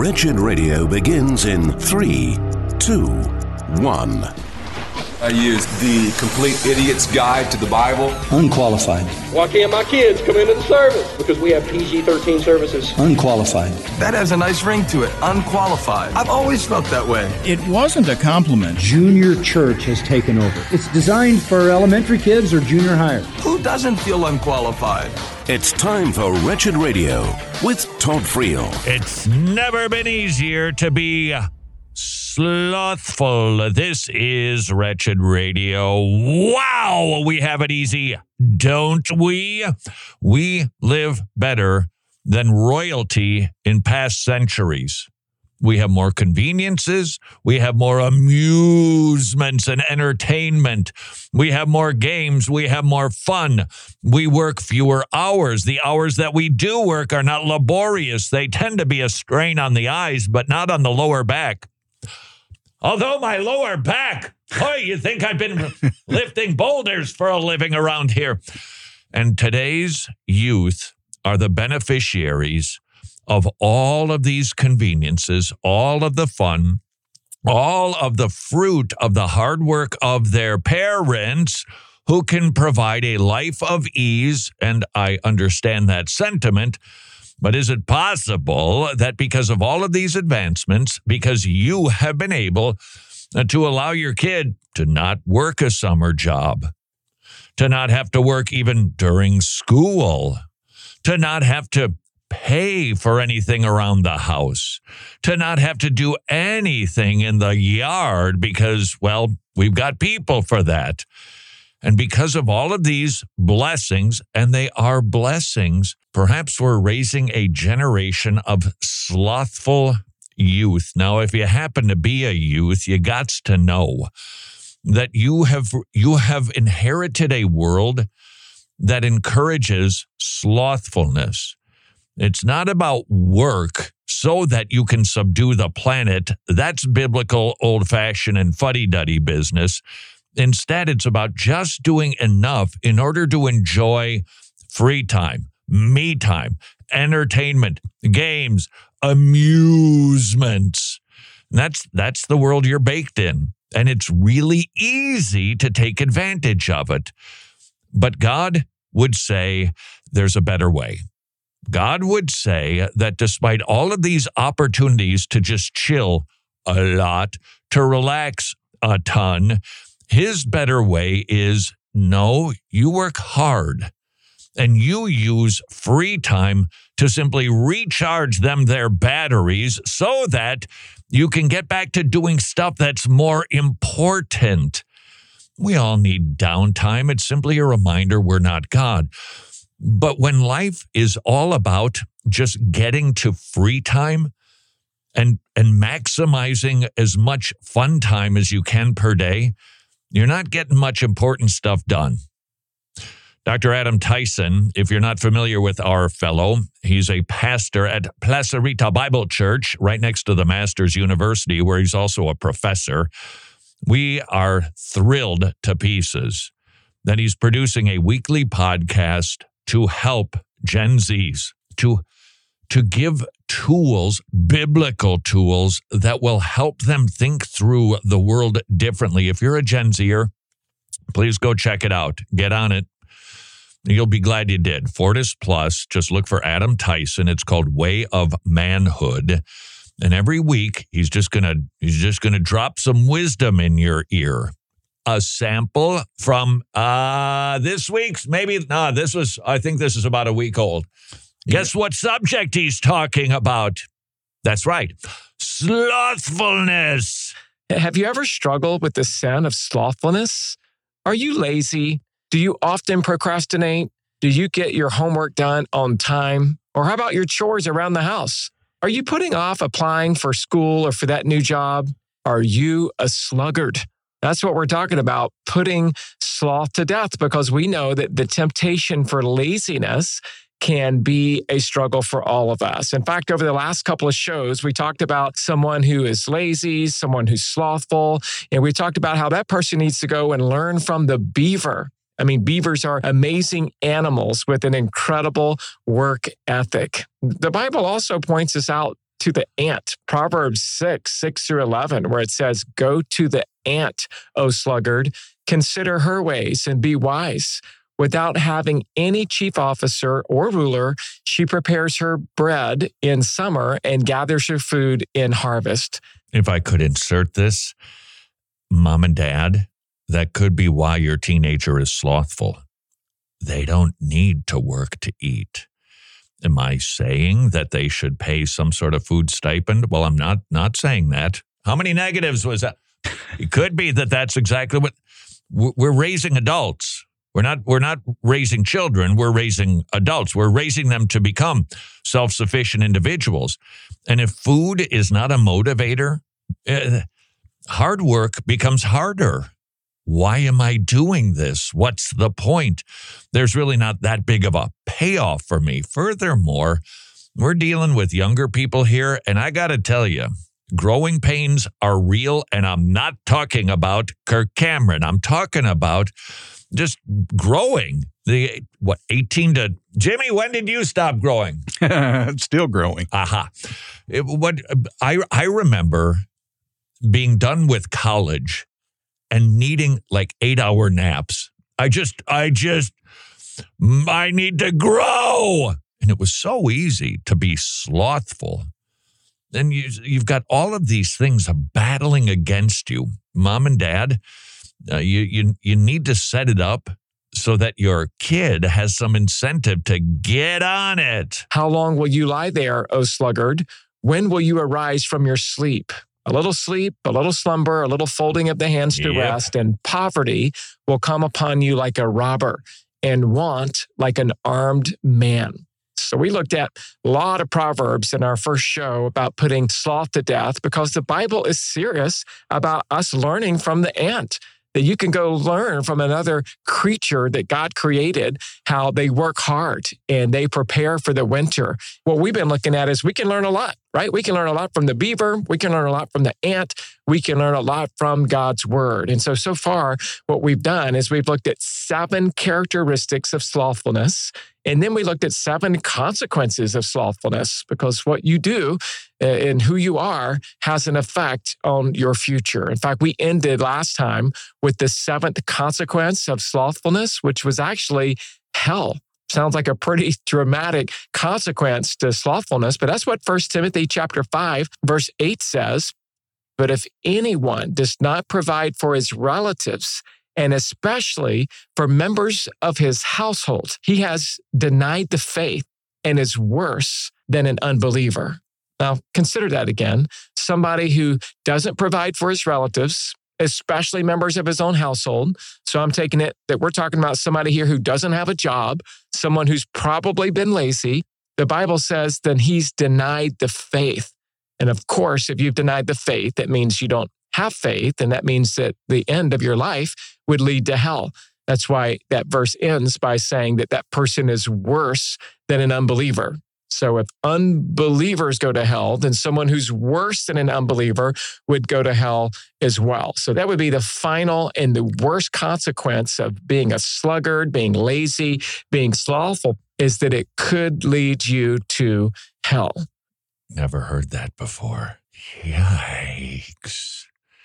Wretched Radio begins in 3, 2, 1. I used The Complete Idiot's Guide to the Bible. Unqualified. Why can't my kids come into the service? Because we have PG-13 services. Unqualified. That has a nice ring to it. Unqualified. I've always felt that way. It wasn't a compliment. Junior church has taken over. It's designed for elementary kids or junior higher. Who doesn't feel unqualified? It's time for Wretched Radio with Todd Friel. It's never been easier to be slothful. This is Wretched Radio. Wow, we have it easy, don't we? We live better than royalty in past centuries. We have more conveniences. We have more amusements and entertainment. We have more games. We have more fun. We work fewer hours. The hours that we do work are not laborious. They tend to be a strain on the eyes, but not on the lower back. Although my lower back, boy, you think I've been lifting boulders for a living around here. And today's youth are the beneficiaries of all of these conveniences, all of the fun, all of the fruit of the hard work of their parents who can provide a life of ease. And I understand that sentiment. But is it possible that because of all of these advancements, because you have been able to allow your kid to not work a summer job, to not have to work even during school, to not have to pay for anything around the house, to not have to do anything in the yard because, well, we've got people for that. And because of all of these blessings, and they are blessings, perhaps we're raising a generation of slothful youth. Now, if you happen to be a youth, you got to know that you have inherited a world that encourages slothfulness. It's not about work so that you can subdue the planet. That's biblical, old-fashioned, and fuddy-duddy business. Instead, it's about just doing enough in order to enjoy free time, me time, entertainment, games, amusements. That's the world you're baked in. And it's really easy to take advantage of it. But God would say there's a better way. God would say that despite all of these opportunities to just chill a lot, to relax a ton, His better way is, no, you work hard and you use free time to simply recharge their batteries so that you can get back to doing stuff that's more important. We all need downtime. It's simply a reminder we're not God. But when life is all about just getting to free time and maximizing as much fun time as you can per day, you're not getting much important stuff done. Dr. Adam Tyson, if you're not familiar with our fellow, he's a pastor at Plaza Rita Bible Church right next to the Masters University, where he's also a professor. We are thrilled to pieces that he's producing a weekly podcast to help Gen Zs, to give tools, biblical tools that will help them think through the world differently. If you're a Gen Zer, please go check it out. Get on it. You'll be glad you did. Fortis Plus, just look for Adam Tyson. It's called Way of Manhood. And every week, he's just gonna drop some wisdom in your ear. A sample from this week's, I think this is about a week old. Guess what subject he's talking about? That's right. Slothfulness. Have you ever struggled with the sin of slothfulness? Are you lazy? Do you often procrastinate? Do you get your homework done on time? Or how about your chores around the house? Are you putting off applying for school or for that new job? Are you a sluggard? That's what we're talking about, putting sloth to death, because we know that the temptation for laziness can be a struggle for all of us. In fact, over the last couple of shows, we talked about someone who is lazy, someone who's slothful, and we talked about how that person needs to go and learn from the beaver. I mean, beavers are amazing animals with an incredible work ethic. The Bible also points us out to the ant. Proverbs 6:6-11, where it says, "Go to the ant, O sluggard, consider her ways and be wise. Without having any chief officer or ruler, she prepares her bread in summer and gathers her food in harvest." If I could insert this, Mom and Dad, that could be why your teenager is slothful. They don't need to work to eat. Am I saying that they should pay some sort of food stipend? Well, I'm not saying that. How many negatives was that? It could be that that's exactly what we're raising adults. We're not raising children. We're raising adults. We're raising them to become self-sufficient individuals. And if food is not a motivator, hard work becomes harder. Why am I doing this? What's the point? There's really not that big of a payoff for me. Furthermore, we're dealing with younger people here, and I got to tell you, growing pains are real, and I'm not talking about Kirk Cameron. I'm talking about just growing. 18 to... Jimmy, when did you stop growing? Still growing. Aha. I remember being done with college and needing like 8-hour naps. I need to grow. And it was so easy to be slothful. And you've got all of these things battling against you. Mom and Dad, you need to set it up so that your kid has some incentive to get on it. How long will you lie there, O sluggard? When will you arise from your sleep? A little sleep, a little slumber, a little folding of the hands to rest, and poverty will come upon you like a robber, and want like an armed man. So we looked at a lot of Proverbs in our first show about putting sloth to death, because the Bible is serious about us learning from the ant, that you can go learn from another creature that God created, how they work hard and they prepare for the winter. What we've been looking at is we can learn a lot, right? We can learn a lot from the beaver. We can learn a lot from the ant. We can learn a lot from God's word. And so far, what we've done is we've looked at 7 characteristics of slothfulness. And then we looked at 7 consequences of slothfulness, because what you do and who you are has an effect on your future. In fact, we ended last time with the 7th consequence of slothfulness, which was actually hell. Sounds like a pretty dramatic consequence to slothfulness, but that's what 1 Timothy chapter 5, verse 8 says. But if anyone does not provide for his relatives, and especially for members of his household, he has denied the faith and is worse than an unbeliever. Now, consider that again. Somebody who doesn't provide for his relatives, especially members of his own household. So I'm taking it that we're talking about somebody here who doesn't have a job, someone who's probably been lazy. The Bible says then he's denied the faith. And of course, if you've denied the faith, that means you don't have faith, and that means that the end of your life would lead to hell. That's why that verse ends by saying that that person is worse than an unbeliever. So if unbelievers go to hell, then someone who's worse than an unbeliever would go to hell as well. So that would be the final and the worst consequence of being a sluggard, being lazy, being slothful, is that it could lead you to hell. Never heard that before. Yikes.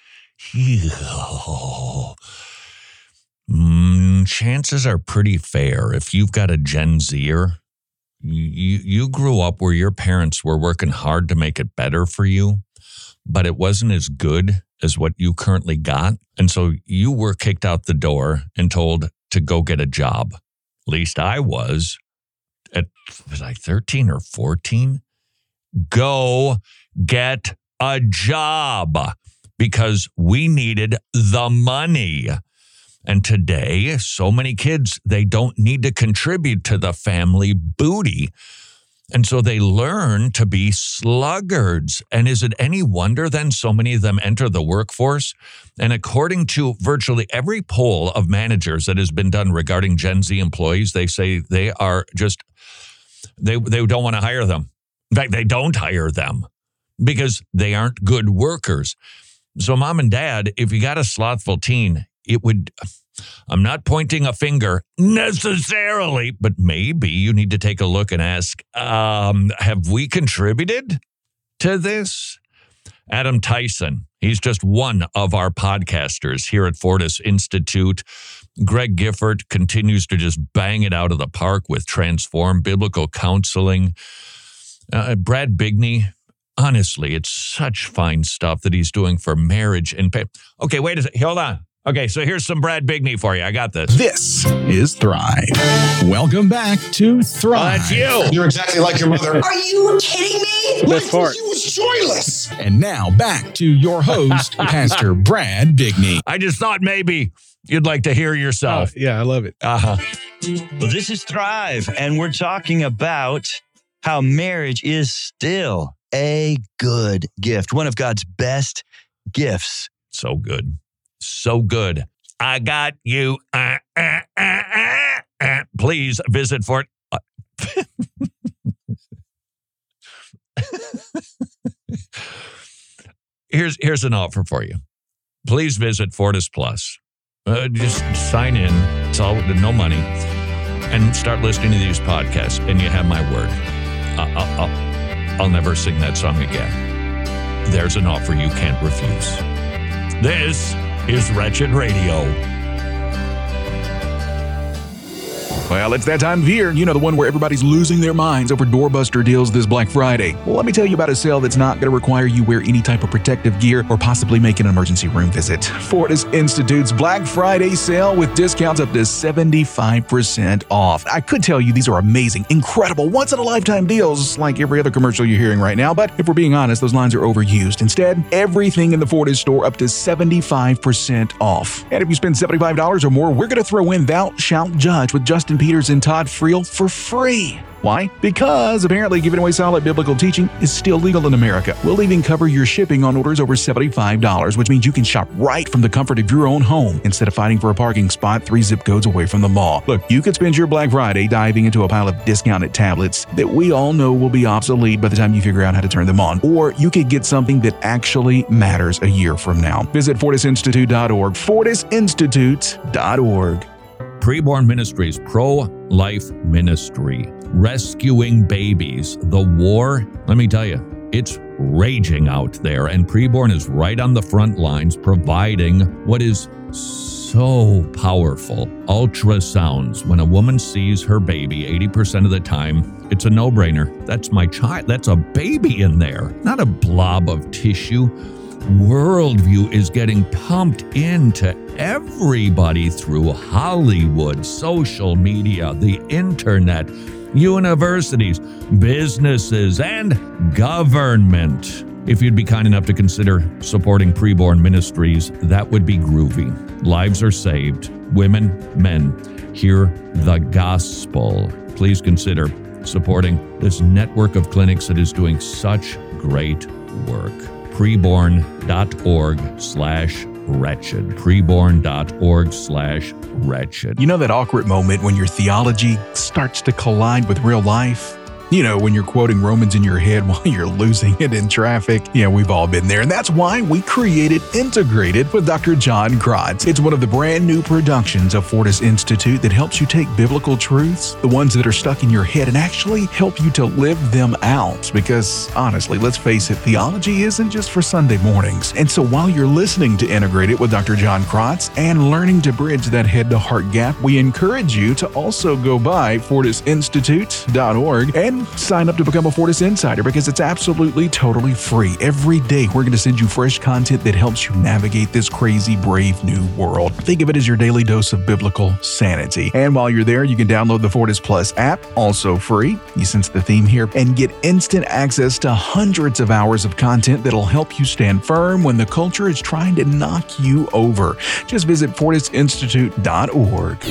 Chances are pretty fair. If you've got a Gen Zer, you grew up where your parents were working hard to make it better for you, but it wasn't as good as what you currently got. And so you were kicked out the door and told to go get a job. At least I was. Was I 13 or 14? Go get a job, because we needed the money. And today, so many kids, they don't need to contribute to the family booty. And so they learn to be sluggards. And is it any wonder then so many of them enter the workforce? And according to virtually every poll of managers that has been done regarding Gen Z employees, they say they are just, they don't want to hire them. In fact, they don't hire them because they aren't good workers. So mom and dad, if you got a slothful teen, it would, I'm not pointing a finger necessarily, but maybe you need to take a look and ask, have we contributed? to this? Adam Tyson. He's just one of our podcasters here at Fortis Institute. Greg Gifford continues to just bang it out of the park with Transform Biblical Counseling. Brad Bigney, honestly, it's such fine stuff that he's doing for marriage and Okay, wait a second. Hold on. Okay, so here's some Brad Bigney for you. I got this. This is Thrive. Welcome back to Thrive. That's you. You're exactly like your mother. Are you kidding me? Best part. You was joyless. And now back to your host, Pastor Brad Bigney. I just thought maybe you'd like to hear yourself. Yeah, I love it. Uh-huh. Well, this is Thrive, and we're talking about how marriage is still a good gift, one of God's best gifts. So good. So good. I got you. Please visit Fort. Here's an offer for you. Please visit Fortis Plus. Just sign in. It's all no money, and start listening to these podcasts. And you have my word. I'll never sing that song again. There's an offer you can't refuse. This is Wretched Radio. Well, it's that time of year, the one where everybody's losing their minds over doorbuster deals this Black Friday. Well, let me tell you about a sale that's not going to require you wear any type of protective gear or possibly make an emergency room visit. Fortis Institute's Black Friday sale with discounts up to 75% off. I could tell you these are amazing, incredible, once-in-a-lifetime deals like every other commercial you're hearing right now, but if we're being honest, those lines are overused. Instead, everything in the Fortis store up to 75% off. And if you spend $75 or more, we're going to throw in Thou Shalt Judge with Justin Peters and Todd Friel for free. Why? Because apparently giving away solid biblical teaching is still legal in America. We'll even cover your shipping on orders over $75, which means you can shop right from the comfort of your own home instead of fighting for a parking spot 3 zip codes away from the mall. Look, you could spend your Black Friday diving into a pile of discounted tablets that we all know will be obsolete by the time you figure out how to turn them on. Or you could get something that actually matters a year from now. Visit FortisInstitute.org. FortisInstitute.org. Preborn Ministries, pro-life ministry, rescuing babies. The war, let me tell you, it's raging out there, and Preborn is right on the front lines providing what is so powerful, ultrasounds. When a woman sees her baby, 80% of the time, it's a no-brainer. That's my child. That's a baby in there, not a blob of tissue. Worldview is getting pumped into everybody through Hollywood, social media, the internet, universities, businesses, and government. If you'd be kind enough to consider supporting Preborn Ministries, that would be groovy. Lives are saved. Women, men, hear the gospel. Please consider supporting this network of clinics that is doing such great work. Preborn.org/wretched. Preborn.org/wretched. You know that awkward moment when your theology starts to collide with real life? When you're quoting Romans in your head while you're losing it in traffic. Yeah, we've all been there. And that's why we created Integrated with Dr. John Krotz. It's one of the brand new productions of Fortis Institute that helps you take biblical truths, the ones that are stuck in your head, and actually help you to live them out. Because honestly, let's face it, theology isn't just for Sunday mornings. And so while you're listening to Integrated with Dr. John Krotz and learning to bridge that head-to-heart gap, we encourage you to also go by FortisInstitute.org and sign up to become a Fortis Insider, because it's absolutely totally free. Every day, we're going to send you fresh content that helps you navigate this crazy, brave new world. Think of it as your daily dose of biblical sanity. And while you're there, you can download the Fortis Plus app, also free. You sense the theme here, and get instant access to hundreds of hours of content that'll help you stand firm when the culture is trying to knock you over. Just visit FortisInstitute.org.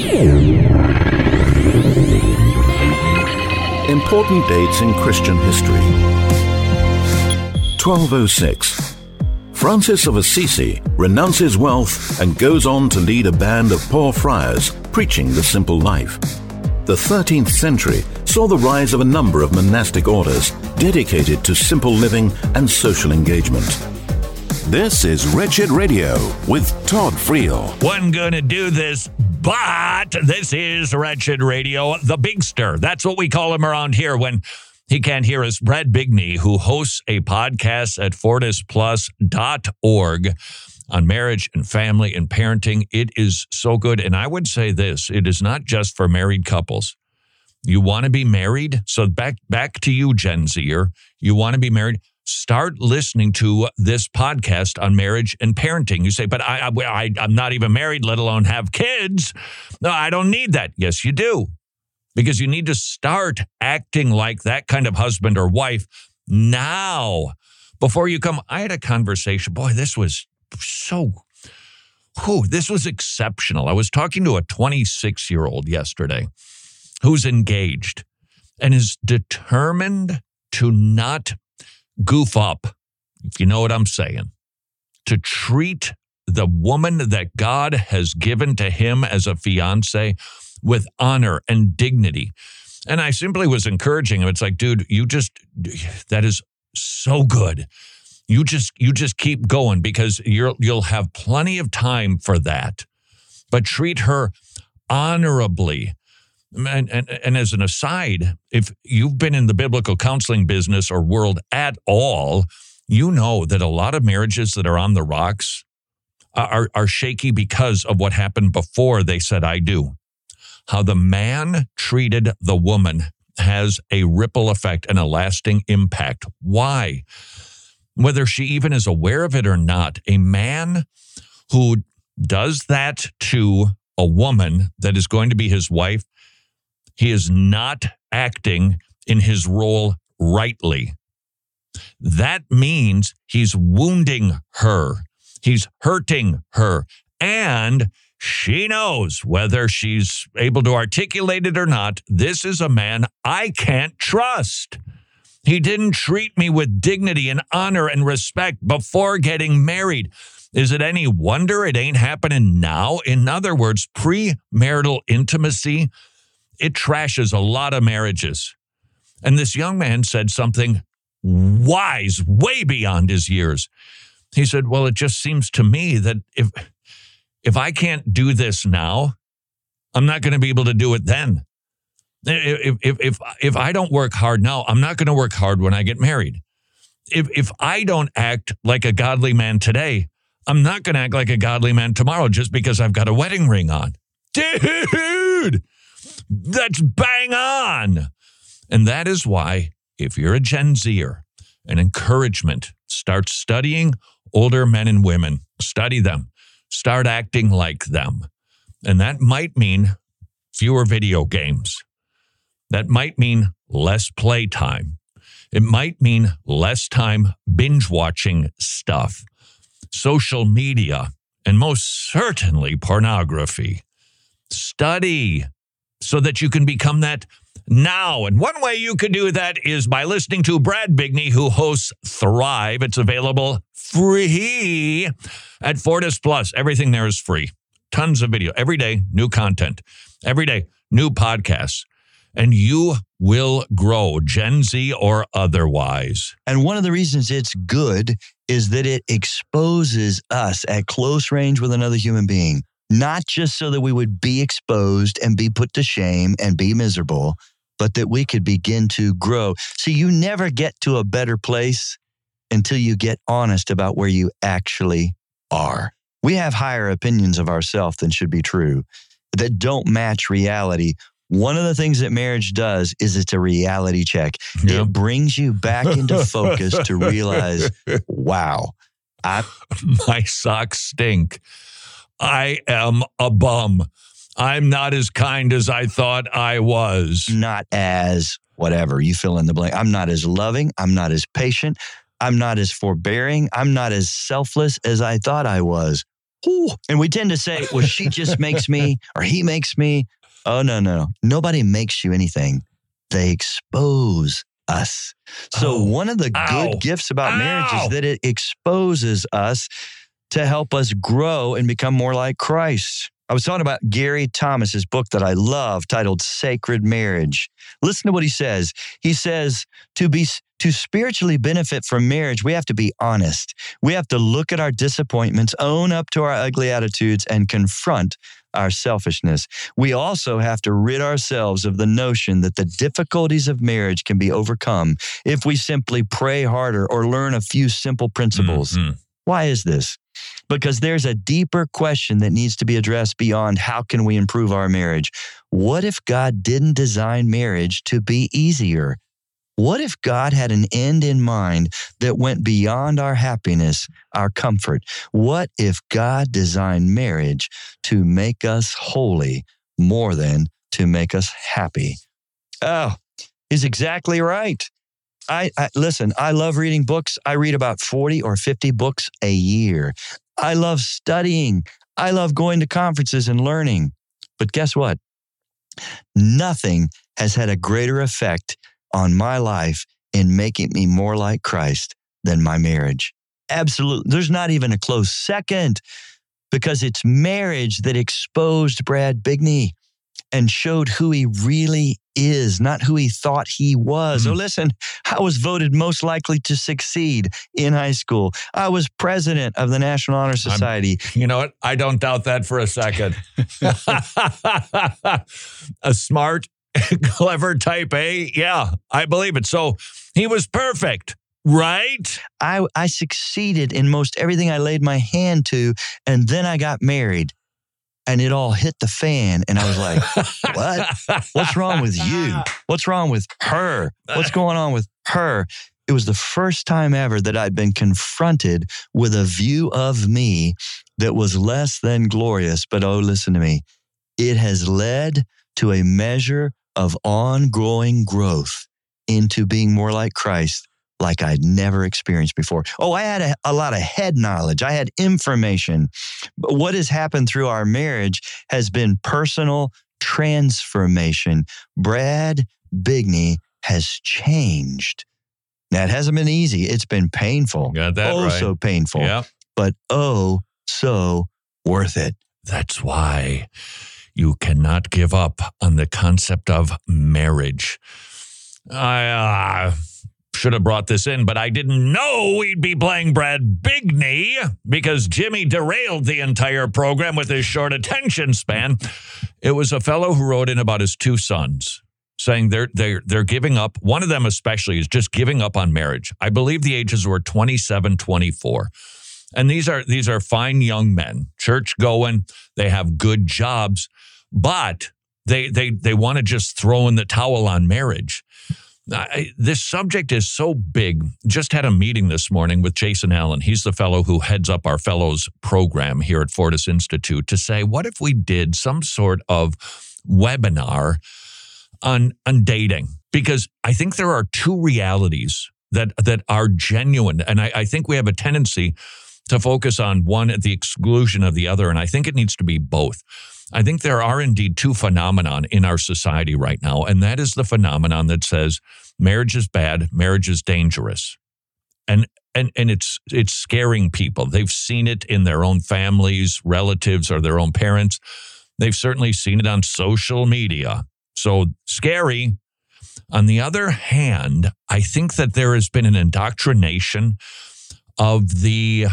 Important dates in Christian history. 1206. Francis of Assisi renounces wealth and goes on to lead a band of poor friars preaching the simple life. The 13th century saw the rise of a number of monastic orders dedicated to simple living and social engagement. This is Wretched Radio with Todd Friel. Wasn't gonna do this, but this is Wretched Radio, the bigster. That's what we call him around here when he can't hear us. Brad Bigney, who hosts a podcast at FortisPlus.org on marriage and family and parenting. It is so good. And I would say this, it is not just for married couples. You want to be married? So back to you, Gen Zer. You want to be married? Start listening to this podcast on marriage and parenting. You say, but I'm not even married, let alone have kids. No, I don't need that. Yes, you do. Because you need to start acting like that kind of husband or wife now before you come. I had a conversation. Boy, this was this was exceptional. I was talking to a 26-year-old yesterday who's engaged and is determined to not goof up, if you know what I'm saying, to treat the woman that God has given to him as a fiance with honor and dignity. And I simply was encouraging him. It's like, dude, that is so good. You just keep going because you'll have plenty of time for that. But treat her honorably. And as an aside, if you've been in the biblical counseling business or world at all, you know that a lot of marriages that are on the rocks are shaky because of what happened before they said, I do. How the man treated the woman has a ripple effect and a lasting impact. Why? Whether she even is aware of it or not, a man who does that to a woman that is going to be his wife, he is not acting in his role rightly. That means he's wounding her. He's hurting her. And she knows, whether she's able to articulate it or not, this is a man I can't trust. He didn't treat me with dignity and honor and respect before getting married. Is it any wonder it ain't happening now? In other words, premarital intimacy, it trashes a lot of marriages. And this young man said something wise, way beyond his years. He said, well, it just seems to me that if I can't do this now, I'm not going to be able to do it then. If I don't work hard now, I'm not going to work hard when I get married. If I don't act like a godly man today, I'm not going to act like a godly man tomorrow just because I've got a wedding ring on. Dude, that's bang on. And that is why, if you're a Gen Zer, an encouragement, start studying older men and women. Study them. Start acting like them. And that might mean fewer video games. That might mean less playtime. It might mean less time binge watching stuff, social media, and most certainly pornography. Study so that you can become that now. And one way you can do that is by listening to Brad Bigney, who hosts Thrive. It's available free at Fortis Plus. Everything there is free. Tons of video. Every day, new content. Every day, new podcasts. And you will grow, Gen Z or otherwise. And one of the reasons it's good is that it exposes us at close range with another human being. Not just so that we would be exposed and be put to shame and be miserable, but that we could begin to grow. See, you never get to a better place until you get honest about where you actually are. We have higher opinions of ourselves than should be true that don't match reality. One of the things that marriage does is it's a reality check. Yep. It brings you back into focus to realize, wow, my socks stink. I am a bum. I'm not as kind as I thought I was. Not as whatever, you fill in the blank. I'm not as loving. I'm not as patient. I'm not as forbearing. I'm not as selfless as I thought I was. Ooh. And we tend to say, well, she just makes me or he makes me. Oh, no. Nobody makes you anything. They expose us. So one of the good gifts about marriage is that it exposes us to help us grow and become more like Christ. I was talking about Gary Thomas's book that I love titled Sacred Marriage. Listen to what he says. He says, to spiritually benefit from marriage, we have to be honest. We have to look at our disappointments, own up to our ugly attitudes, and confront our selfishness. We also have to rid ourselves of the notion that the difficulties of marriage can be overcome if we simply pray harder or learn a few simple principles. Mm-hmm. Why is this? Because there's a deeper question that needs to be addressed beyond how can we improve our marriage. What if God didn't design marriage to be easier? What if God had an end in mind that went beyond our happiness, our comfort? What if God designed marriage to make us holy more than to make us happy? Oh, he's exactly right. Listen, I love reading books. I read about 40 or 50 books a year. I love studying. I love going to conferences and learning. But guess what? Nothing has had a greater effect on my life in making me more like Christ than my marriage. Absolutely. There's not even a close second, because it's marriage that exposed Brad Bigney and showed who he really is, not who he thought he was. So listen, I was voted most likely to succeed in high school. I was president of the National Honor Society. You know what? I don't doubt that for a second. A smart, clever type A. Yeah, I believe it. So he was perfect, right? I succeeded in most everything I laid my hand to, and then I got married. And it all hit the fan. And I was like, what? What's wrong with you? What's wrong with her? What's going on with her? It was the first time ever that I'd been confronted with a view of me that was less than glorious. But oh, listen to me. It has led to a measure of ongoing growth into being more like Christ, like I'd never experienced before. Oh, I had a lot of head knowledge. I had information. But what has happened through our marriage has been personal transformation. Brad Bigney has changed. Now, it hasn't been easy. It's been painful. Got that right. So painful. Yep. But oh, so worth it. That's why you cannot give up on the concept of marriage. I should have brought this in, but I didn't know we'd be playing Brad Bigney because Jimmy derailed the entire program with his short attention span. It was a fellow who wrote in about his two sons, saying they're giving up. One of them especially is just giving up on marriage. I believe the ages were 27, 24. And these are fine young men, church going, they have good jobs, but they want to just throw in the towel on marriage. This subject is so big. Just had a meeting this morning with Jason Allen. He's the fellow who heads up our fellows program here at Fortis Institute, to say, what if we did some sort of webinar on dating? Because I think there are two realities that are genuine. And I think we have a tendency to focus on one at the exclusion of the other. And I think it needs to be both. I think there are indeed two phenomenon in our society right now, and that is the phenomenon that says marriage is bad, marriage is dangerous. And it's scaring people. They've seen it in their own families, relatives, or their own parents. They've certainly seen it on social media. So scary. On the other hand, I think that there has been an indoctrination of the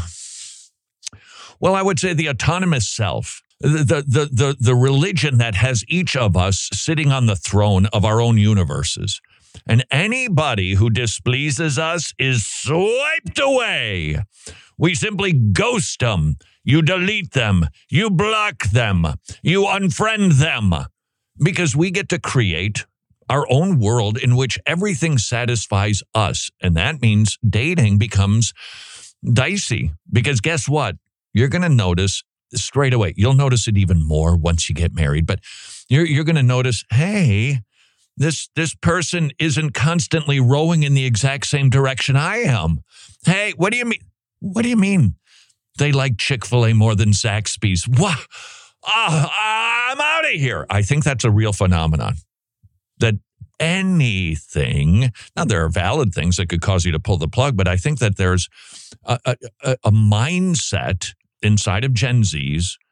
autonomous self. The religion that has each of us sitting on the throne of our own universes. And anybody who displeases us is swiped away. We simply ghost them. You delete them. You block them. You unfriend them. Because we get to create our own world in which everything satisfies us. And that means dating becomes dicey. Because guess what? You're going to notice straight away. You'll notice it even more once you get married, but you're going to notice, hey, this person isn't constantly rowing in the exact same direction I am. Hey, what do you mean? What do you mean? They like Chick-fil-A more than Zaxby's. What? I'm out of here. I think that's a real phenomenon. That anything, now there are valid things that could cause you to pull the plug, but I think that there's a mindset inside of Gen Zs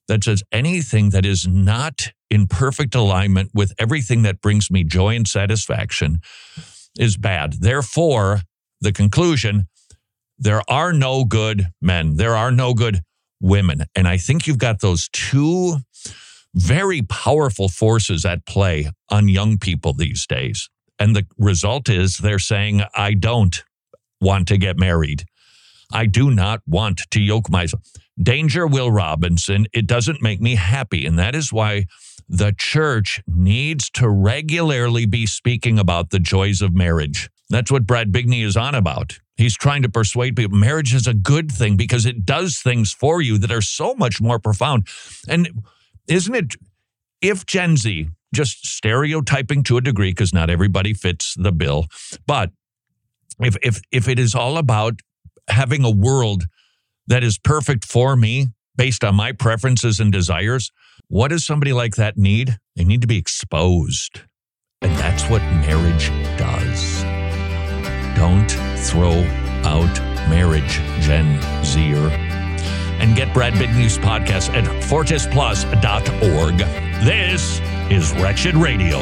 that says anything that is not in perfect alignment with everything that brings me joy and satisfaction is bad. Therefore, the conclusion, there are no good men. There are no good women. And I think you've got those two very powerful forces at play on young people these days. And the result is they're saying, I don't want to get married. I do not want to yoke myself. Danger, Will Robinson, it doesn't make me happy. And that is why the church needs to regularly be speaking about the joys of marriage. That's what Brad Bigney is on about. He's trying to persuade people marriage is a good thing because it does things for you that are so much more profound. And isn't it, if Gen Z, just stereotyping to a degree because not everybody fits the bill, but if it is all about having a world that is perfect for me based on my preferences and desires, what does somebody like that need? They need to be exposed. And that's what marriage does. Don't throw out marriage, Gen Zer. And get Brad Bigney's podcast at fortisplus.org. This is Wretched Radio.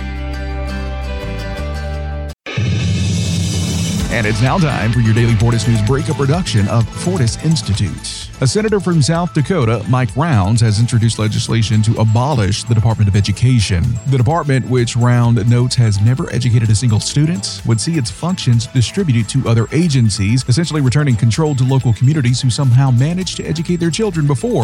And it's now time for your daily Fortis News Breakup production of Fortis Institute. A senator from South Dakota, Mike Rounds, has introduced legislation to abolish the Department of Education. The department, which Round notes has never educated a single student, would see its functions distributed to other agencies, essentially returning control to local communities who somehow managed to educate their children before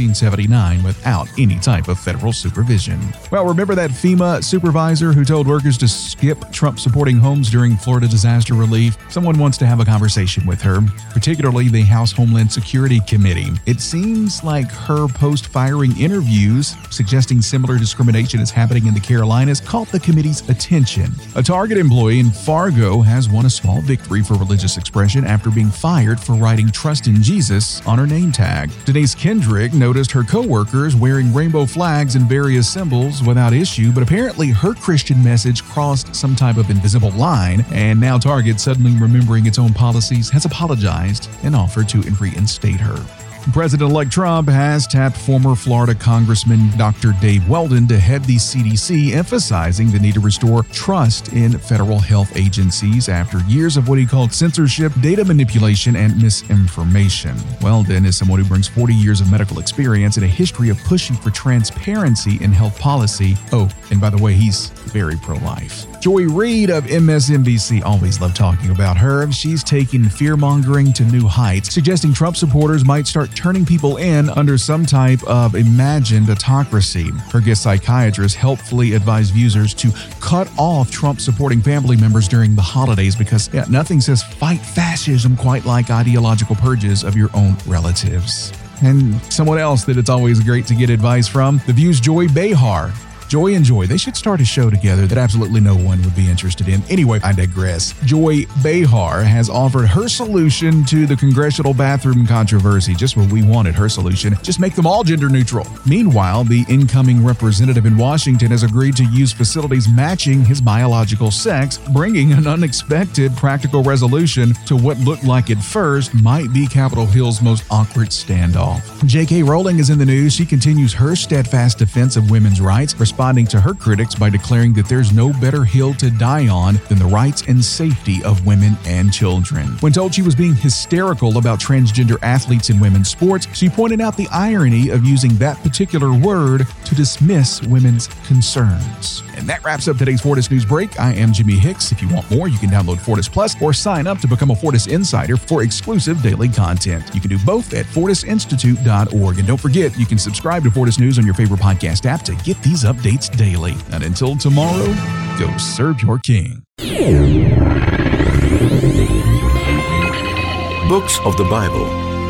1979 without any type of federal supervision. Well, remember that FEMA supervisor who told workers to skip Trump-supporting homes during Florida disaster relief? Someone wants to have a conversation with her, particularly the House Homeland Security Committee. It seems like her post-firing interviews suggesting similar discrimination is happening in the Carolinas caught the committee's attention. A Target employee in Fargo has won a small victory for religious expression after being fired for writing "Trust in Jesus" on her name tag. Denise Kendrick noticed her co-workers wearing rainbow flags and various symbols without issue, but apparently her Christian message crossed some type of invisible line, and now Target, suddenly remembering its own policies, has apologized and offered to reinstate her. President-elect Trump has tapped former Florida Congressman Dr. Dave Weldon to head the CDC, emphasizing the need to restore trust in federal health agencies after years of what he called censorship, data manipulation, and misinformation. Weldon is someone who brings 40 years of medical experience and a history of pushing for transparency in health policy. Oh, and by the way, he's very pro-life. Joy Reid of MSNBC, always love talking about her. She's taking fear-mongering to new heights, suggesting Trump supporters might start turning people in under some type of imagined autocracy. Her guest psychiatrist helpfully advised users to cut off Trump-supporting family members during the holidays because nothing says fight fascism quite like ideological purges of your own relatives. And someone else that it's always great to get advice from, The View's Joy Behar. Joy and Joy, they should start a show together that absolutely no one would be interested in. Anyway, I digress. Joy Behar has offered her solution to the congressional bathroom controversy. Just what we wanted, her solution. Just make them all gender neutral. Meanwhile, the incoming representative in Washington has agreed to use facilities matching his biological sex, bringing an unexpected practical resolution to what looked like at first might be Capitol Hill's most awkward standoff. J.K. Rowling is in the news. She continues her steadfast defense of women's rights, responding to her critics by declaring that there's no better hill to die on than the rights and safety of women and children. When told she was being hysterical about transgender athletes in women's sports, she pointed out the irony of using that particular word to dismiss women's concerns. And that wraps up today's Fortis News Break. I am Jimmy Hicks. If you want more, you can download Fortis Plus or sign up to become a Fortis Insider for exclusive daily content. You can do both at fortisinstitute.org. And don't forget, you can subscribe to Fortis News on your favorite podcast app to get these updates daily. And until tomorrow, go serve your king. Books of the Bible.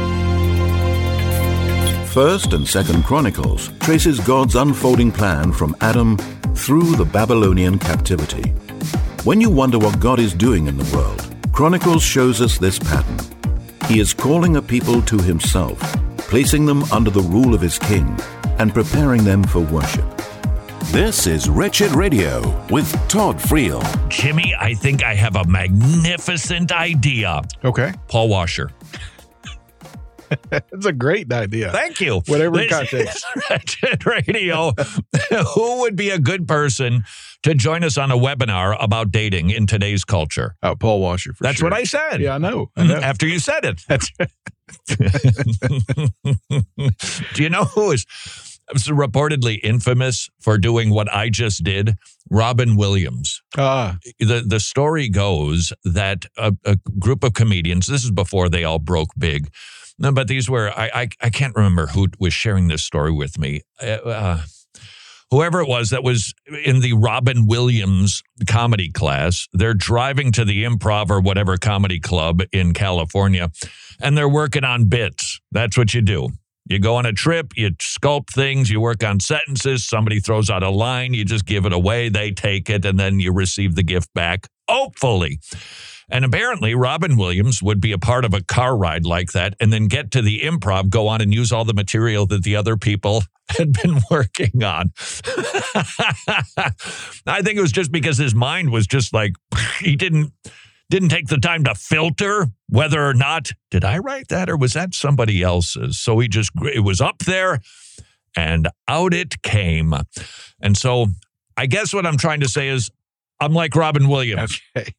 1st and 2nd Chronicles traces God's unfolding plan from Adam through the Babylonian captivity. When you wonder what God is doing in the world, Chronicles shows us this pattern. He is calling a people to himself, placing them under the rule of his king, and preparing them for worship. This is Wretched Radio with Todd Friel. Jimmy, I think I have a magnificent idea. Okay. Paul Washer. It's a great idea. Thank you. Whatever This context. is Wretched Radio. Who would be a good person to join us on a webinar about dating in today's culture? Oh, Paul Washer, for That's sure. what I said. Yeah, I know. After you said it. That's Do you know who is reportedly infamous for doing what I just did? Robin Williams. The story goes that a group of comedians, this is before they all broke big, no, but these were, I can't remember who was sharing this story with me. Whoever it was that was in the Robin Williams comedy class, they're driving to the Improv or whatever comedy club in California, and they're working on bits. That's what you do. You go on a trip, you sculpt things, you work on sentences, somebody throws out a line, you just give it away, they take it, and then you receive the gift back, hopefully. And apparently, Robin Williams would be a part of a car ride like that and then get to the Improv, go on and use all the material that the other people had been working on. I think it was just because his mind was just like, he didn't take the time to filter whether or not, did I write that or was that somebody else's? So it was up there and out it came. And so I guess what I'm trying to say is I'm like Robin Williams. okay.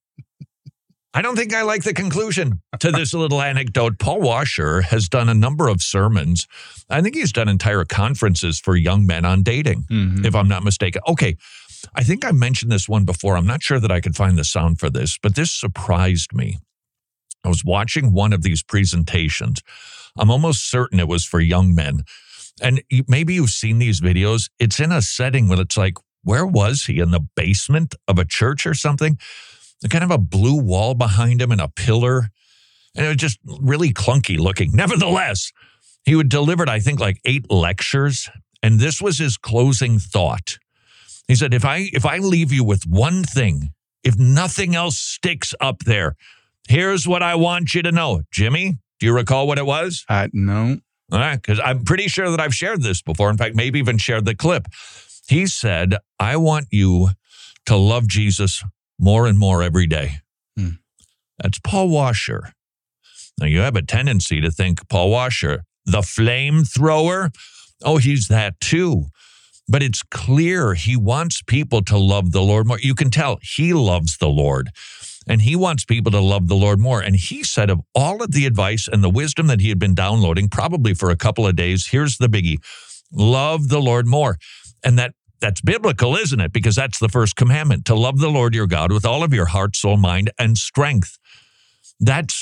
I don't think I like the conclusion to this little anecdote. Paul Washer has done a number of sermons. I think he's done entire conferences for young men on dating, if I'm not mistaken. Okay, I think I mentioned this one before. I'm not sure that I could find the sound for this, but this surprised me. I was watching one of these presentations. I'm almost certain it was for young men. And maybe you've seen these videos. It's in a setting where it's like, where was he? In the basement of a church or something? Kind of a blue wall behind him and a pillar. And it was just really clunky looking. Nevertheless, he would delivered, I think, like 8 lectures. And this was his closing thought. He said, if I leave you with one thing, if nothing else sticks up there, here's what I want you to know. Jimmy, do you recall what it was? No. All right, because I'm pretty sure that I've shared this before. In fact, maybe even shared the clip. He said, I want you to love Jesus more and more every day. That's Paul Washer. Now, you have a tendency to think Paul Washer, the flamethrower, oh, he's that too. But it's clear he wants people to love the Lord more. You can tell he loves the Lord, and he wants people to love the Lord more. And he said of all of the advice and the wisdom that he had been downloading, probably for a couple of days, here's the biggie: love the Lord more. And that's biblical, isn't it? Because that's the first commandment, to love the Lord your God with all of your heart, soul, mind, and strength. That's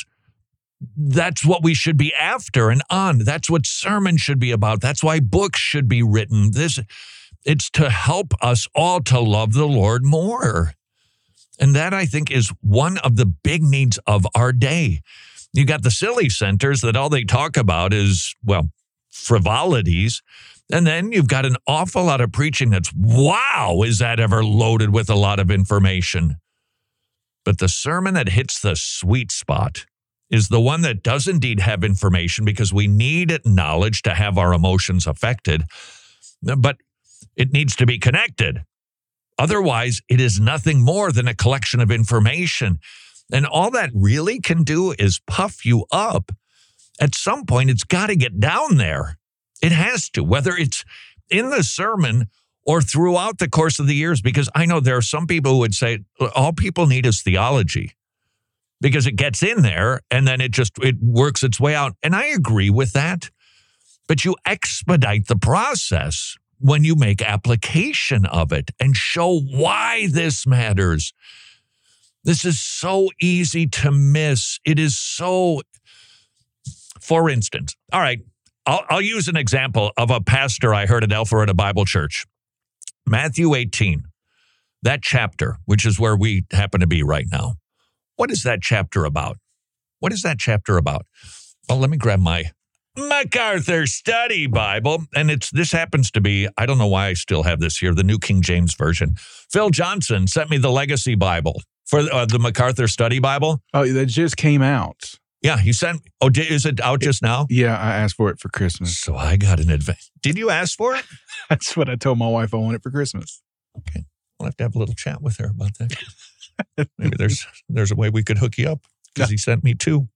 what we should be after and on. That's what sermons should be about. That's why books should be written. It's to help us all to love the Lord more. And that, I think, is one of the big needs of our day. You got the silly centers that all they talk about is, well, frivolities. And then you've got an awful lot of preaching that's, wow, is that ever loaded with a lot of information. But the sermon that hits the sweet spot is the one that does indeed have information, because we need knowledge to have our emotions affected. But it needs to be connected. Otherwise, it is nothing more than a collection of information. And all that really can do is puff you up. At some point, it's got to get down there. It has to, whether it's in the sermon or throughout the course of the years, because I know there are some people who would say all people need is theology, because it gets in there and then it works its way out. And I agree with that. But you expedite the process when you make application of it and show why this matters. This is so easy to miss. It is so, for instance, all right, I'll use an example of a pastor I heard at Alpharetta Bible Church. Matthew 18, that chapter, which is where we happen to be right now. What is that chapter about? What is that chapter about? Well, let me grab my MacArthur Study Bible. And this happens to be, I don't know why I still have this here, the New King James Version. Phil Johnson sent me the Legacy Bible for the MacArthur Study Bible. Oh, that just came out. Yeah, he sent, is it out just now? Yeah, I asked for it for Christmas. So I got an advance. Did you ask for it? That's what I told my wife I want it for Christmas. Okay, we'll have to have a little chat with her about that. Maybe there's a way we could hook you up. because he sent me 2.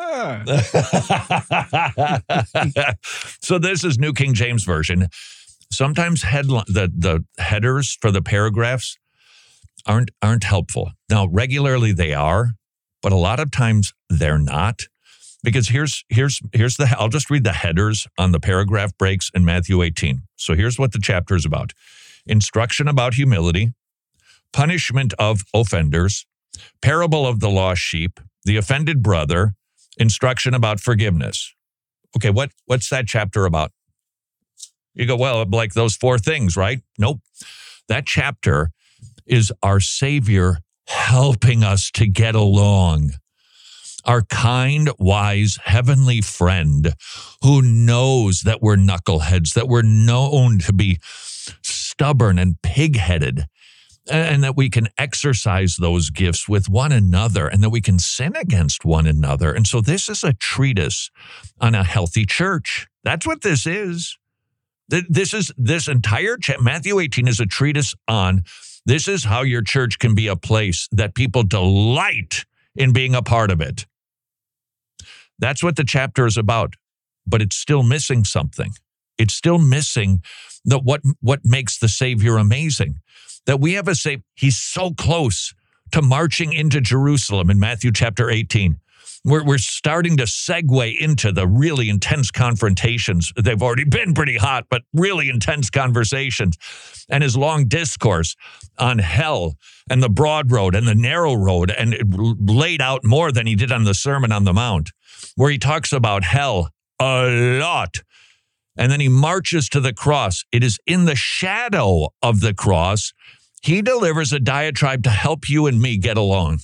So this is New King James Version. Sometimes the headers for the paragraphs aren't helpful. Now, regularly they are, but a lot of times they're not. Because here's I'll just read the headers on the paragraph breaks in Matthew 18. So here's what the chapter is about. Instruction about humility, punishment of offenders, parable of the lost sheep, the offended brother, instruction about forgiveness. Okay, what's that chapter about? You go, well, like those 4 things, right? Nope. That chapter is our Savior helping us to get along. Our kind, wise, heavenly friend who knows that we're knuckleheads, that we're known to be stubborn and pig-headed, and that we can exercise those gifts with one another and that we can sin against one another. And so this is a treatise on a healthy church. That's what this is. This entire Matthew 18 is a treatise on this is how your church can be a place that people delight in being a part of it. That's what the chapter is about, but it's still missing something. It's still missing what makes the Savior amazing. That we have a Savior, he's so close to marching into Jerusalem in Matthew chapter 18. We're starting to segue into the really intense confrontations. They've already been pretty hot, but really intense conversations. And his long discourse on hell and the broad road and the narrow road, and it laid out more than he did on the Sermon on the Mount, where he talks about hell a lot. And then he marches to the cross. It is in the shadow of the cross. He delivers a diatribe to help you and me get along.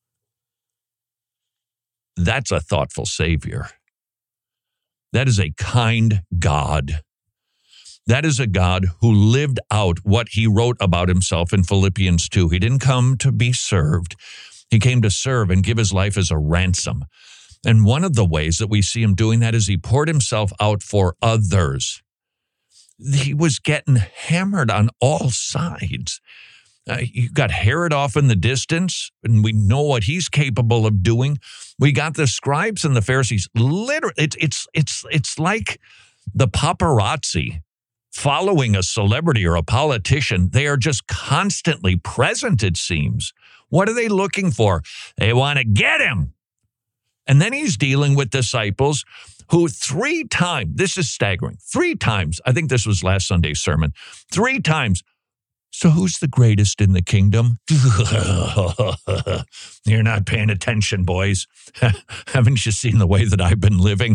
That's a thoughtful Savior. That is a kind God. That is a God who lived out what he wrote about himself in Philippians 2. He didn't come to be served. He came to serve and give his life as a ransom. And one of the ways that we see him doing that is he poured himself out for others. He was getting hammered on all sides. You got Herod off in the distance, and we know what he's capable of doing. We got the scribes and the Pharisees. Literally, it's like the paparazzi following a celebrity or a politician. They are just constantly present, it seems. What are they looking for? They want to get him. And then he's dealing with disciples who 3 times, this is staggering, 3 times, I think this was last Sunday's sermon, 3 times, so who's the greatest in the kingdom? You're not paying attention, boys. Haven't you seen the way that I've been living?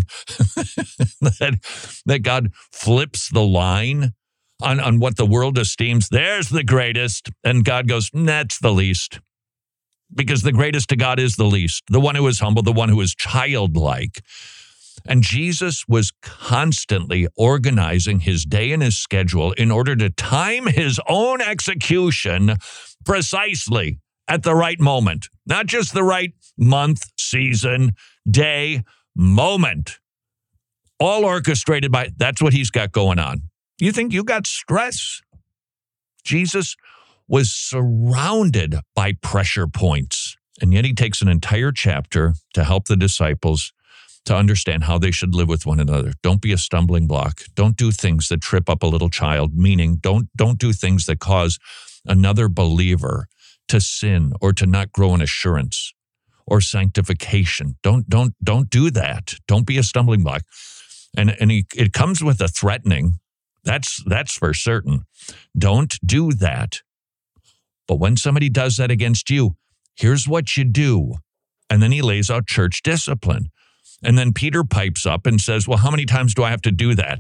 that God flips the line on what the world esteems. There's the greatest. And God goes, that's the least. Because the greatest to God is the least. The one who is humble, the one who is childlike. And Jesus was constantly organizing his day and his schedule in order to time his own execution precisely at the right moment. Not just the right month, season, day, moment. All orchestrated by, that's what he's got going on. You think you got stress? Jesus was surrounded by pressure points. And yet he takes an entire chapter to help the disciples to understand how they should live with one another. Don't be a stumbling block. Don't do things that trip up a little child, meaning don't do things that cause another believer to sin or to not grow in assurance or sanctification. Don't do that. Don't be a stumbling block. And it comes with a threatening. That's for certain. Don't do that. But when somebody does that against you, here's what you do. And then he lays out church discipline. And then Peter pipes up and says, well, how many times do I have to do that?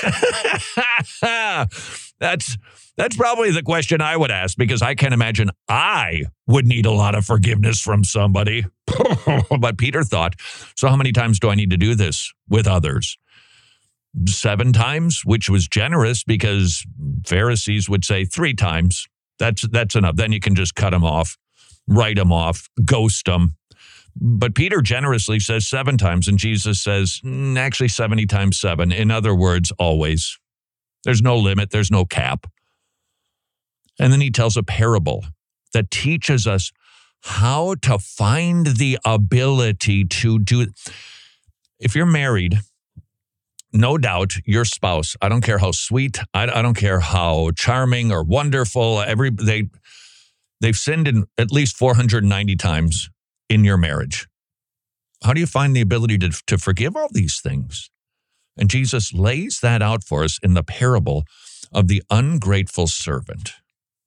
That's probably the question I would ask, because I can imagine I would need a lot of forgiveness from somebody. But Peter thought, so how many times do I need to do this with others? 7 times, which was generous, because Pharisees would say 3 times. That's enough. Then you can just cut them off, write them off, ghost them. But Peter generously says 7 times, and Jesus says, actually 70 times 7. In other words, always. There's no limit. There's no cap. And then he tells a parable that teaches us how to find the ability to do. If you're married, no doubt your spouse, I don't care how sweet, I don't care how charming or wonderful, they've sinned in at least 490 times in your marriage. How do you find the ability to forgive all these things? And Jesus lays that out for us in the parable of the ungrateful servant.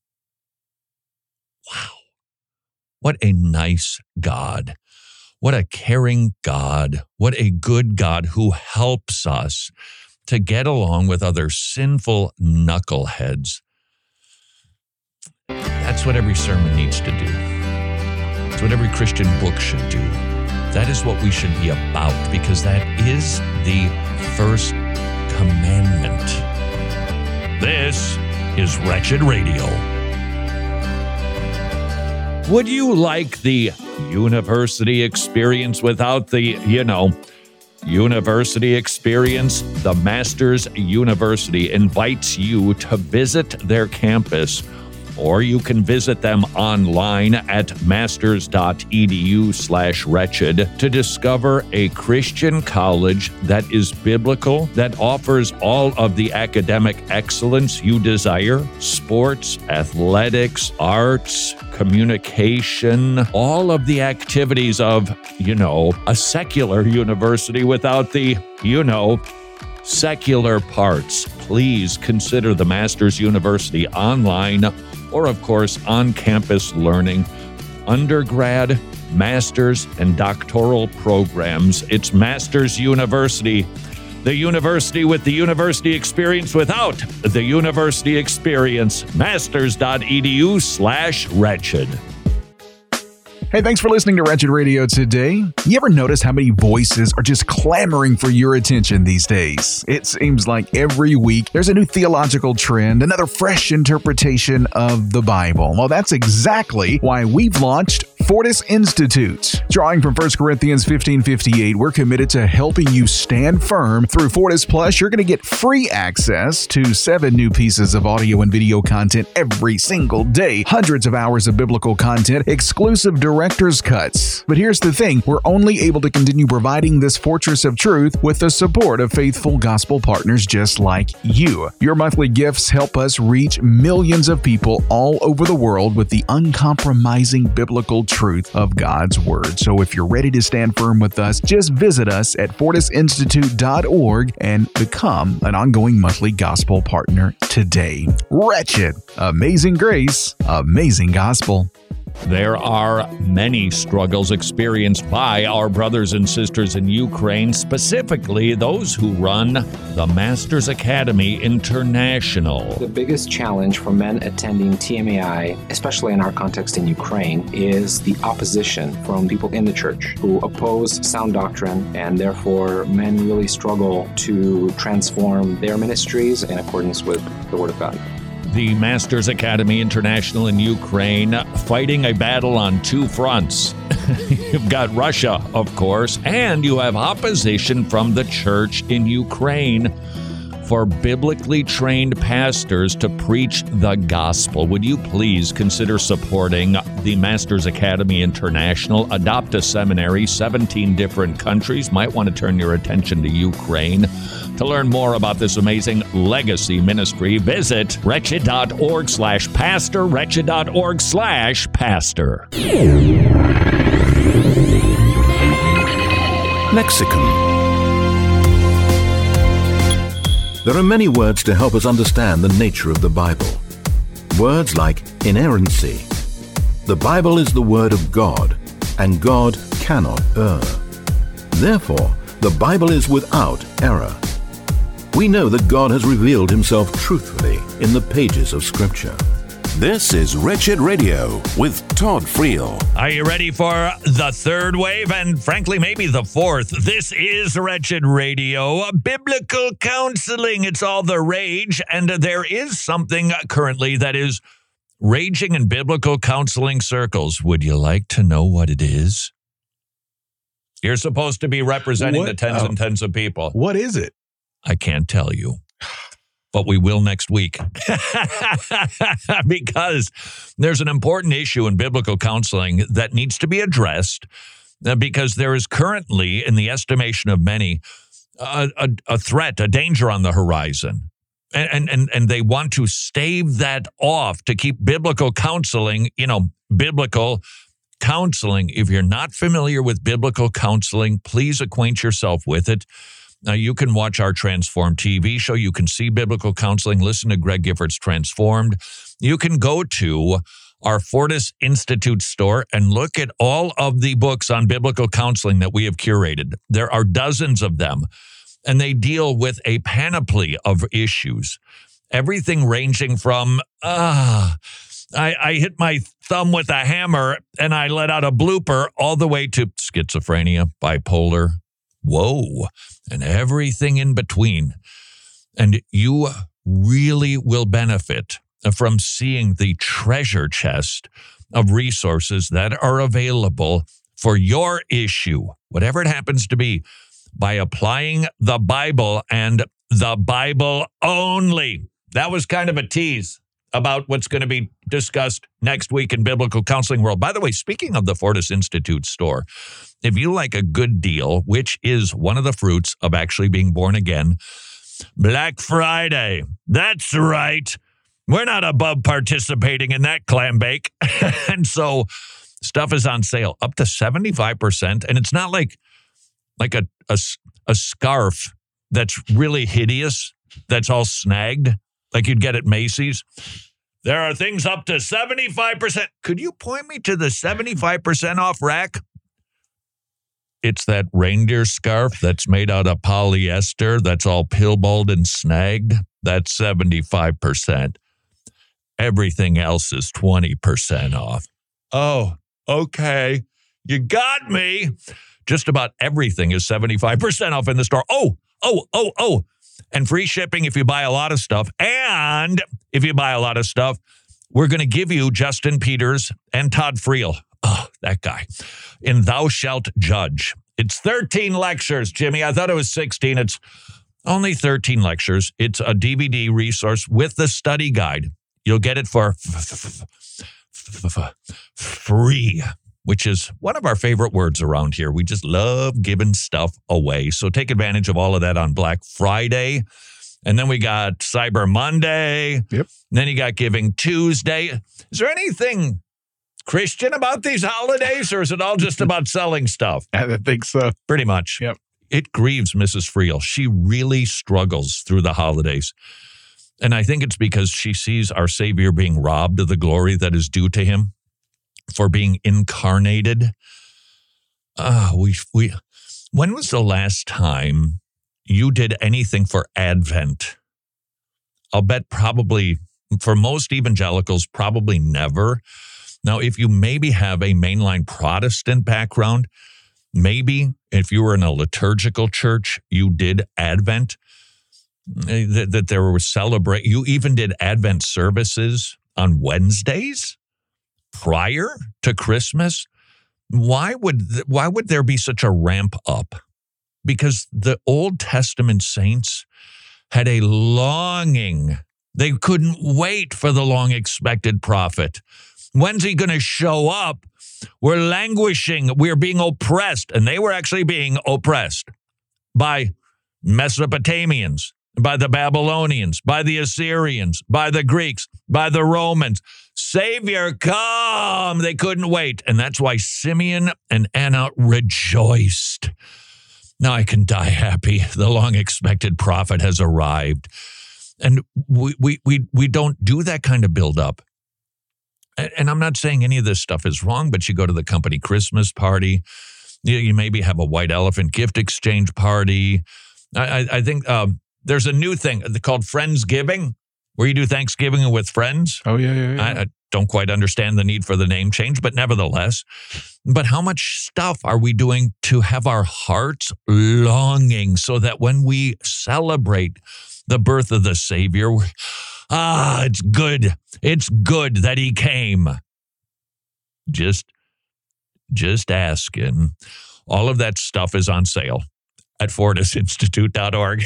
Wow. What a nice God. What a caring God. What a good God who helps us to get along with other sinful knuckleheads. That's what every sermon needs to do. That's what every Christian book should do. That is what we should be about, because that is the first commandment. This is Wretched Radio. Would you like the university experience without the, university experience? The Masters University invites you to visit their campus, or you can visit them online at masters.edu/wretched to discover a Christian college that is biblical, that offers all of the academic excellence you desire: sports, athletics, arts, communication, all of the activities of, a secular university without the, secular parts. Please consider the Masters University online, or, of course, on-campus learning, undergrad, master's, and doctoral programs. It's Masters University, the university with the university experience without the university experience. Masters.edu/wretched. Hey, thanks for listening to Wretched Radio today. You ever notice how many voices are just clamoring for your attention these days? It seems like every week there's a new theological trend, another fresh interpretation of the Bible. Well, that's exactly why we've launched Fortis Institute. Drawing from 1 Corinthians 15:58, we're committed to helping you stand firm. Through Fortis Plus, you're going to get free access to 7 new pieces of audio and video content every single day, hundreds of hours of biblical content, exclusive director's cuts. But here's the thing, we're only able to continue providing this fortress of truth with the support of faithful gospel partners just like you. Your monthly gifts help us reach millions of people all over the world with the uncompromising biblical truth of God's Word. So if you're ready to stand firm with us, just visit us at fortisinstitute.org and become an ongoing monthly gospel partner today. Wretched, amazing grace, amazing gospel. There are many struggles experienced by our brothers and sisters in Ukraine, specifically those who run the Masters Academy International. The biggest challenge for men attending TMAI, especially in our context in Ukraine, is the opposition from people in the church who oppose sound doctrine, and therefore men really struggle to transform their ministries in accordance with the Word of God. The Masters Academy International in Ukraine, fighting a battle on 2 fronts. You've got Russia, of course, and you have opposition from the church in Ukraine for biblically trained pastors to preach the gospel. Would you please consider supporting the Masters Academy International? Adopt a seminary, 17 different countries. Might want to turn your attention to Ukraine. To learn more about this amazing legacy ministry, visit wretched.org/pastor, wretched.org/pastor. Lexicon. There are many words to help us understand the nature of the Bible. Words like inerrancy. The Bible is the Word of God, and God cannot err. Therefore, the Bible is without error. We know that God has revealed Himself truthfully in the pages of Scripture. This is Wretched Radio with Todd Friel. Are you ready for the third wave and, frankly, maybe the fourth? This is Wretched Radio, biblical counseling. It's all the rage, and there is something currently that is raging in biblical counseling circles. Would you like to know what it is? You're supposed to be representing the tens and tens of people. What is it? I can't tell you. but we will next week because there's an important issue in biblical counseling that needs to be addressed because there is currently, in the estimation of many, a threat, a danger on the horizon. And they want to stave that off to keep biblical counseling, biblical counseling. If you're not familiar with biblical counseling, please acquaint yourself with it. Now, you can watch our Transform TV show. You can see biblical counseling. Listen to Greg Giffords Transformed. You can go to our Fortis Institute store and look at all of the books on biblical counseling that we have curated. There are dozens of them, and they deal with a panoply of issues. Everything ranging from, I hit my thumb with a hammer and I let out a blooper, all the way to schizophrenia, bipolar, whoa, and everything in between. And you really will benefit from seeing the treasure chest of resources that are available for your issue, whatever it happens to be, by applying the Bible and the Bible only. That was kind of a tease about what's going to be discussed next week in Biblical Counseling World. By the way, speaking of the Fortis Institute store, if you like a good deal, which is one of the fruits of actually being born again, Black Friday. That's right. We're not above participating in that clam bake. And so stuff is on sale up to 75%. And it's not like a scarf that's really hideous, that's all snagged, like you'd get at Macy's. There are things up to 75%. Could you point me to the 75% off rack? It's that reindeer scarf that's made out of polyester that's all pillballed and snagged. That's 75%. Everything else is 20% off. Oh, okay. You got me. Just about everything is 75% off in the store. Oh. And free shipping if you buy a lot of stuff. And if you buy a lot of stuff, we're going to give you Justin Peters and Todd Friel. Oh, that guy. In Thou Shalt Judge. It's 13 lectures, Jimmy. I thought it was 16. It's only 13 lectures. It's a DVD resource with the study guide. You'll get it for free, which is one of our favorite words around here. We just love giving stuff away. So take advantage of all of that on Black Friday. And then we got Cyber Monday. Yep. And then you got Giving Tuesday. Is there anything Christian about these holidays, or is it all just about selling stuff? I think so. Pretty much. Yep. It grieves Mrs. Friel. She really struggles through the holidays. And I think it's because she sees our Savior being robbed of the glory that is due to him for being incarnated. When was the last time you did anything for Advent? I'll bet probably, for most evangelicals, probably never. Now, if you maybe have a mainline Protestant background, maybe if you were in a liturgical church, you did Advent, that there was you even did Advent services on Wednesdays prior to Christmas. Why would there be such a ramp up? Because the Old Testament saints had a longing. They couldn't wait for the long-expected prophet. When's he going to show up? We're languishing. We're being oppressed. And they were actually being oppressed by Mesopotamians, by the Babylonians, by the Assyrians, by the Greeks, by the Romans. Savior, come! They couldn't wait. And that's why Simeon and Anna rejoiced. Now I can die happy. The long-expected prophet has arrived. And we don't do that kind of build-up. And I'm not saying any of this stuff is wrong, but you go to the company Christmas party. You maybe have a white elephant gift exchange party. I think there's a new thing called Friendsgiving, where you do Thanksgiving with friends. Oh, yeah. I don't quite understand the need for the name change, but nevertheless. But how much stuff are we doing to have our hearts longing so that when we celebrate the birth of the Savior, it's good. It's good that he came. Just asking. All of that stuff is on sale. at FortisInstitute.org.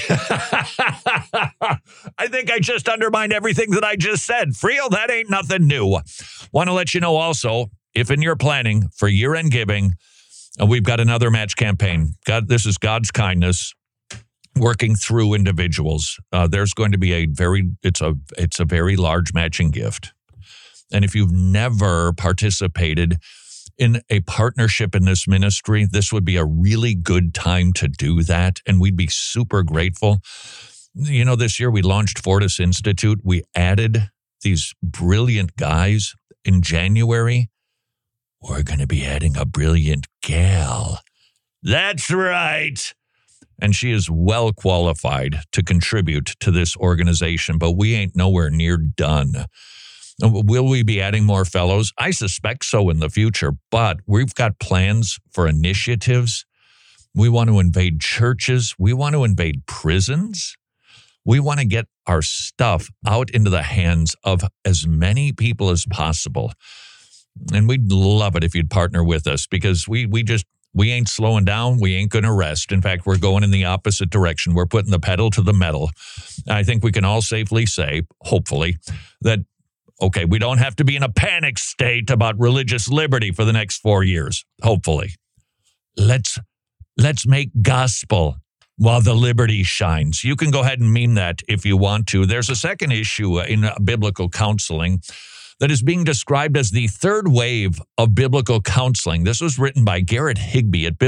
I think I just undermined everything that I just said. Friel, that ain't nothing new. Want to let you know also, if in your planning for year-end giving, we've got another match campaign. This is God's kindness working through individuals. There's going to be it's a very large matching gift. And if you've never participated in a partnership in this ministry, this would be a really good time to do that. And we'd be super grateful. You know, this year we launched Fortis Institute. We added these brilliant guys in January. We're going to be adding a brilliant gal. That's right. And she is well qualified to contribute to this organization, but we ain't nowhere near done. Will we be adding more fellows? I suspect so in the future, but we've got plans for initiatives. We want to invade churches. We want to invade prisons. We want to get our stuff out into the hands of as many people as possible. And we'd love it if you'd partner with us, because we ain't slowing down. We ain't going to rest. In fact, we're going in the opposite direction. We're putting the pedal to the metal. I think we can all safely say, hopefully, that, okay, we don't have to be in a panic state about religious liberty for the next 4 years. Hopefully. Let's make gospel while the liberty shines. You can go ahead and meme that if you want to. There's a second issue in biblical counseling that is being described as the third wave of biblical counseling. This was written by Garrett Higbee at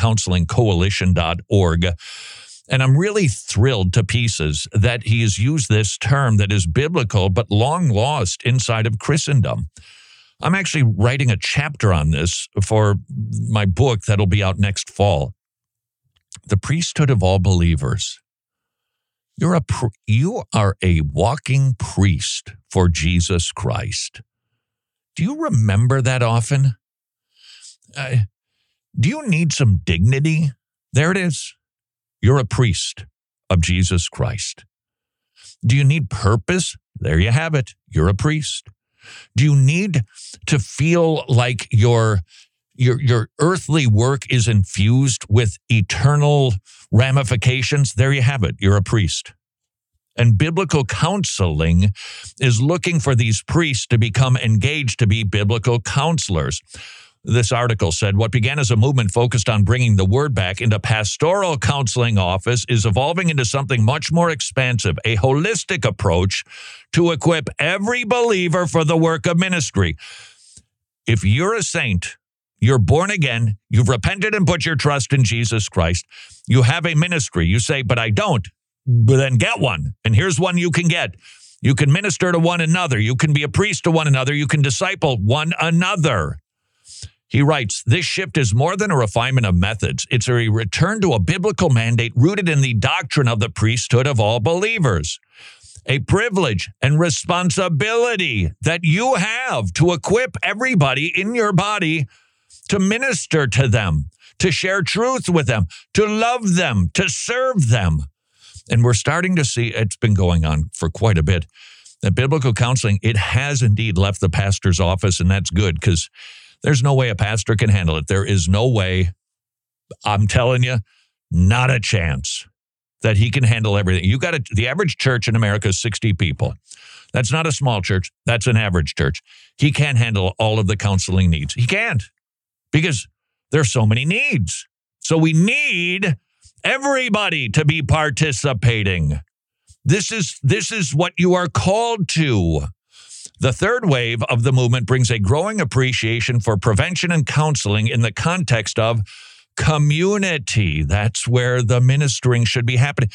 biblicalcounselingcoalition.org. And I'm really thrilled to pieces that he has used this term that is biblical but long lost inside of Christendom. I'm actually writing a chapter on this for my book that'll be out next fall. The priesthood of all believers. You are a walking priest for Jesus Christ. Do you remember that often? Do you need some dignity? There it is. You're a priest of Jesus Christ. Do you need purpose? There you have it. You're a priest. Do you need to feel like your earthly work is infused with eternal ramifications? There you have it. You're a priest. And biblical counseling is looking for these priests to become engaged to be biblical counselors. This article said, what began as a movement focused on bringing the word back into pastoral counseling office is evolving into something much more expansive, a holistic approach to equip every believer for the work of ministry. If you're a saint, you're born again, you've repented and put your trust in Jesus Christ, you have a ministry. You say, but I don't. But then get one. And here's one you can get. You can minister to one another. You can be a priest to one another. You can disciple one another. He writes, this shift is more than a refinement of methods. It's a return to a biblical mandate rooted in the doctrine of the priesthood of all believers. A privilege and responsibility that you have to equip everybody in your body to minister to them, to share truth with them, to love them, to serve them. And we're starting to see, it's been going on for quite a bit, that biblical counseling, it has indeed left the pastor's office, and that's good, because there's no way a pastor can handle it. There is no way, I'm telling you, not a chance that he can handle everything. The average church in America is 60 people. That's not a small church. That's an average church. He can't handle all of the counseling needs. He can't, because there's so many needs. So we need everybody to be participating. This is what you are called to. The third wave of the movement brings a growing appreciation for prevention and counseling in the context of community. That's where the ministering should be happening.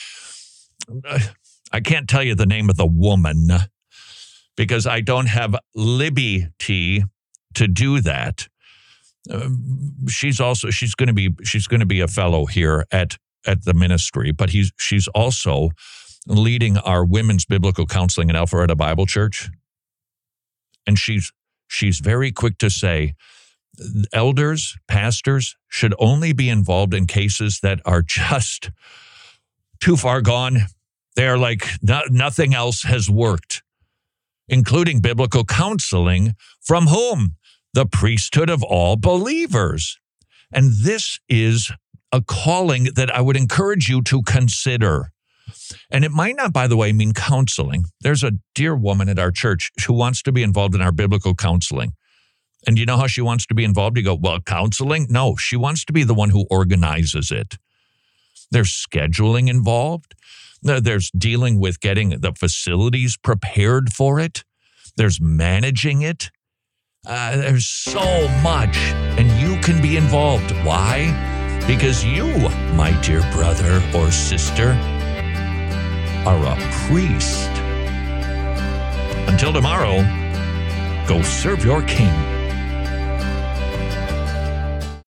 I can't tell you the name of the woman because I don't have liberty to do that. She's going to be a fellow here at the ministry, but she's also leading our women's biblical counseling at Alpharetta Bible Church. And she's very quick to say, elders, pastors should only be involved in cases that are just too far gone. They are like nothing else has worked, including biblical counseling from whom? The priesthood of all believers. And this is a calling that I would encourage you to consider. And it might not, by the way, mean counseling. There's a dear woman at our church who wants to be involved in our biblical counseling. And you know how she wants to be involved? You go, well, counseling? No, she wants to be the one who organizes it. There's scheduling involved. There's dealing with getting the facilities prepared for it. There's managing it. There's so much, and you can be involved. Why? Because you, my dear brother or sister, are a priest. Until tomorrow, go serve your king.